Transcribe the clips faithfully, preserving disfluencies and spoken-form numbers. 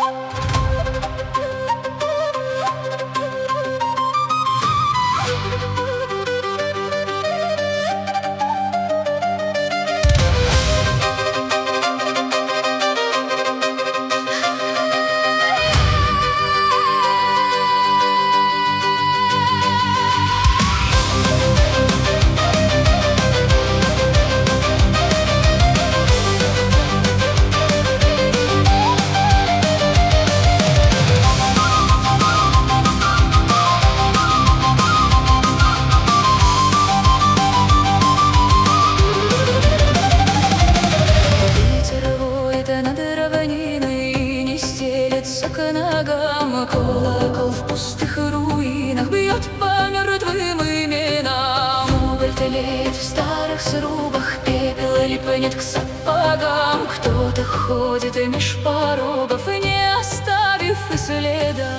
К ногам колокол в пустых руинах бьет по мертвым именам. Уголь тлеет в старых срубах, пепел липнет к сапогам. Кто-то ходит меж порогов, и не оставив и следа.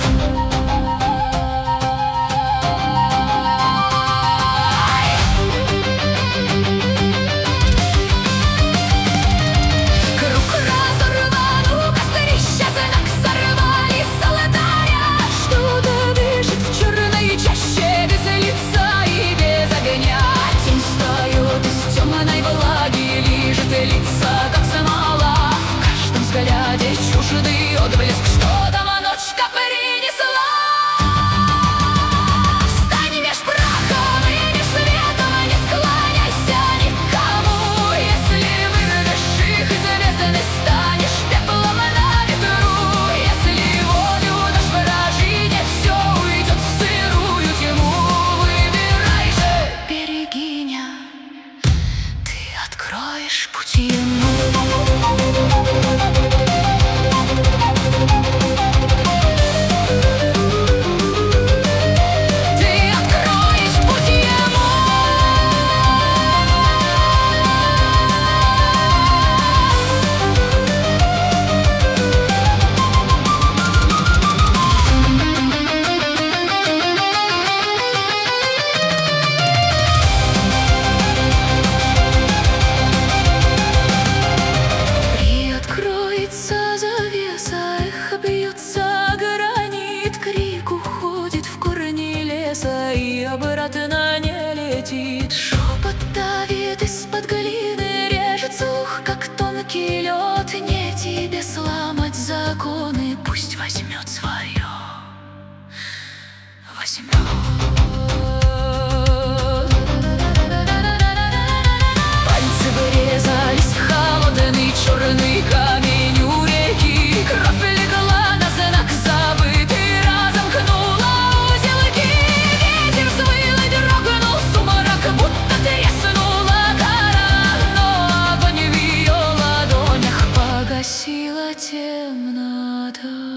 Чуждый отблеск, что там ночка принесла. Встань меж прахом и меж светом, не склоняйся никому. Если вырвешь их из бездны, станешь пеплом на ветру. Если волю дашь вражине, все уйдет в сырую тьму. Выбирай же, берегиня, ты откроешь пути ему. И обратно не летит. Шепот давит из-под глины, режет слух, как тонкий лед. Не тебе сломать законы, пусть возьмет свое, возьмет. Пальцы вырезались в холодный черный камень у реки. Кровь легла на знак забытый, разомкнула узелки. Будто треснула гора, но огонь в ее ладонях погасила темнота.